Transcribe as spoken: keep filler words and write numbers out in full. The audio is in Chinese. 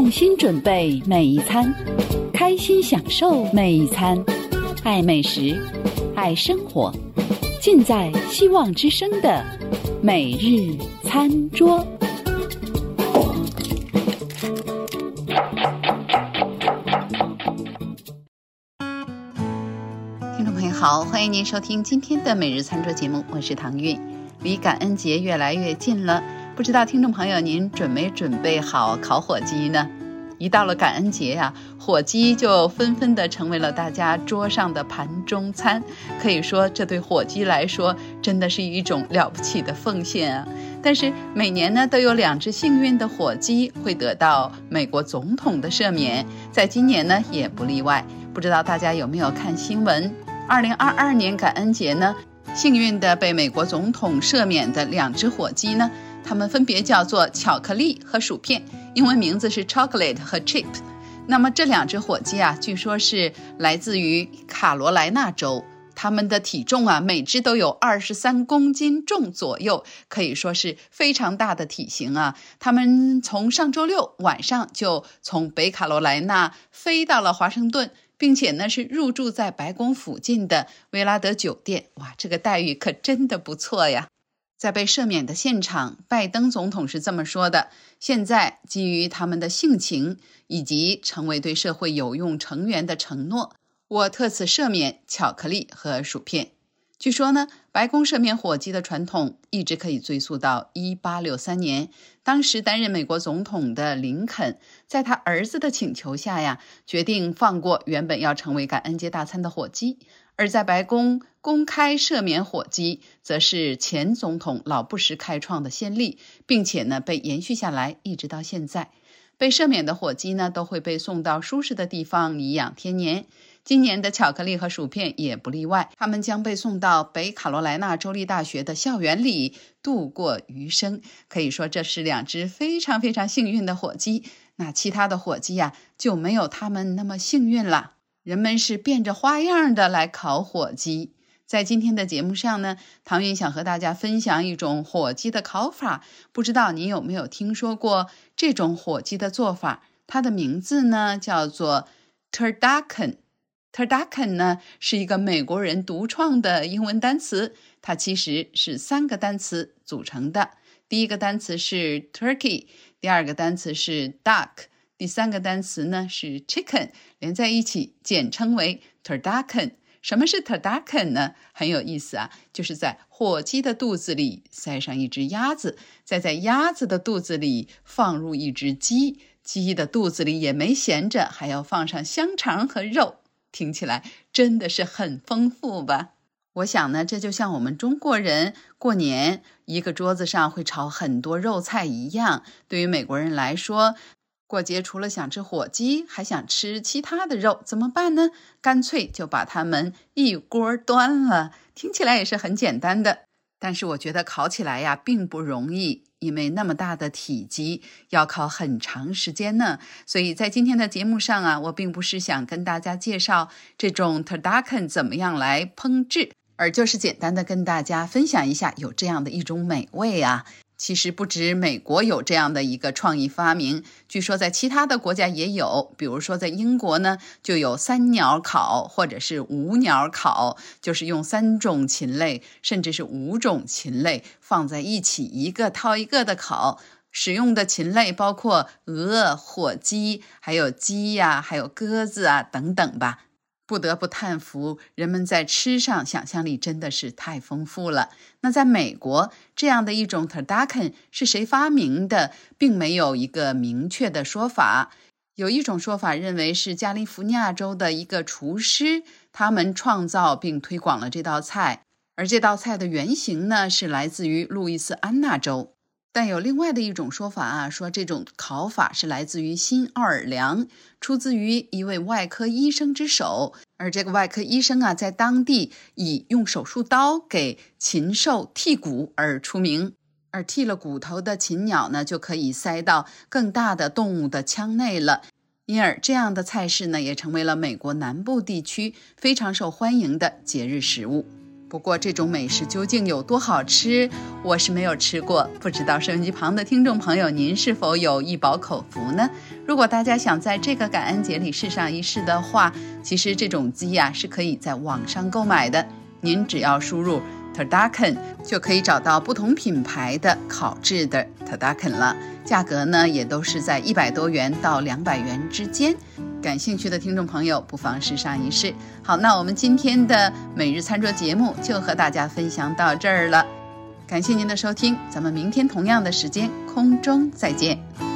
用心准备每一餐，开心享受每一餐，爱美食，爱生活，尽在希望之声的每日餐桌。听众朋友好，欢迎您收听今天的每日餐桌节目，我是唐韵。离感恩节越来越近了，不知道听众朋友您准没准备好烤火鸡呢？一到了感恩节啊，火鸡就纷纷的成为了大家桌上的盘中餐，可以说这对火鸡来说真的是一种了不起的奉献啊。但是每年呢都有两只幸运的火鸡会得到美国总统的赦免，在今年呢也不例外。不知道大家有没有看新闻，二零二二年感恩节呢，幸运的被美国总统赦免的两只火鸡呢，它们分别叫做巧克力和薯片，英文名字是 chocolate 和 chip。 那么这两只火鸡啊，据说是来自于卡罗来纳州，它们的体重啊，每只都有二十三公斤重左右，可以说是非常大的体型啊。它们从上周六晚上就从北卡罗来纳飞到了华盛顿，并且呢是入住在白宫附近的威拉德酒店。哇，这个待遇可真的不错呀。在被赦免的现场，拜登总统是这么说的：现在基于他们的性情以及成为对社会有用成员的承诺，我特此赦免巧克力和薯片。据说呢，白宫赦免火鸡的传统一直可以追溯到一八六三年，当时担任美国总统的林肯在他儿子的请求下呀，决定放过原本要成为感恩节大餐的火鸡。而在白宫公开赦免火鸡，则是前总统老布什开创的先例，并且呢被延续下来一直到现在。被赦免的火鸡呢，都会被送到舒适的地方颐养天年。今年的巧克力和薯片也不例外，他们将被送到北卡罗来纳州立大学的校园里度过余生。可以说这是两只非常非常幸运的火鸡，那其他的火鸡呀、啊，就没有他们那么幸运了。人们是变着花样的来烤火鸡。在今天的节目上呢，唐韵想和大家分享一种火鸡的烤法，不知道你有没有听说过这种火鸡的做法？它的名字呢叫做 turducken。turducken 呢是一个美国人独创的英文单词，它其实是三个单词组成的。第一个单词是 turkey， 第二个单词是 duck，第三个单词呢是 chicken， 连在一起简称为 turducken。 什么是 turducken 呢？很有意思啊，就是在火鸡的肚子里塞上一只鸭子，再在鸭子的肚子里放入一只鸡，鸡的肚子里也没闲着，还要放上香肠和肉，听起来真的是很丰富吧。我想呢，这就像我们中国人过年一个桌子上会炒很多肉菜一样，对于美国人来说，过节除了想吃火鸡，还想吃其他的肉，怎么办呢？干脆就把它们一锅端了。听起来也是很简单的，但是我觉得烤起来呀并不容易，因为那么大的体积要烤很长时间呢。所以在今天的节目上啊，我并不是想跟大家介绍这种 turducken 怎么样来烹制，而就是简单的跟大家分享一下有这样的一种美味啊。其实不止美国有这样的一个创意发明，据说在其他的国家也有，比如说在英国呢，就有三鸟烤或者是五鸟烤，就是用三种禽类甚至是五种禽类放在一起，一个套一个的烤。使用的禽类包括鹅、火鸡，还有鸡呀、啊，还有鸽子啊等等吧。不得不叹服，人们在吃上想象力真的是太丰富了。那在美国，这样的一种 turducken 是谁发明的，并没有一个明确的说法。有一种说法认为是加利福尼亚州的一个厨师，他们创造并推广了这道菜，而这道菜的原型呢，是来自于路易斯安那州。但有另外的一种说法啊，说这种烤法是来自于新奥尔良，出自于一位外科医生之手，而这个外科医生啊，在当地以用手术刀给禽兽剔骨而出名，而剔了骨头的禽鸟呢，就可以塞到更大的动物的腔内了。因而这样的菜式呢，也成为了美国南部地区非常受欢迎的节日食物。 不过这种美食究竟有多好吃，我是没有吃过，不知道收音机旁的听众朋友您是否有一饱口福呢？如果大家想在这个感恩节里试上一试的话，其实这种鸡呀、啊、是可以在网上购买的，您只要输入 Turducken 就可以找到不同品牌的烤制的 Turducken 了，价格呢也都是在一百多元到两百元之间。感兴趣的听众朋友不妨试上一试。好，那我们今天的每日餐桌节目就和大家分享到这儿了，感谢您的收听，咱们明天同样的时间空中再见。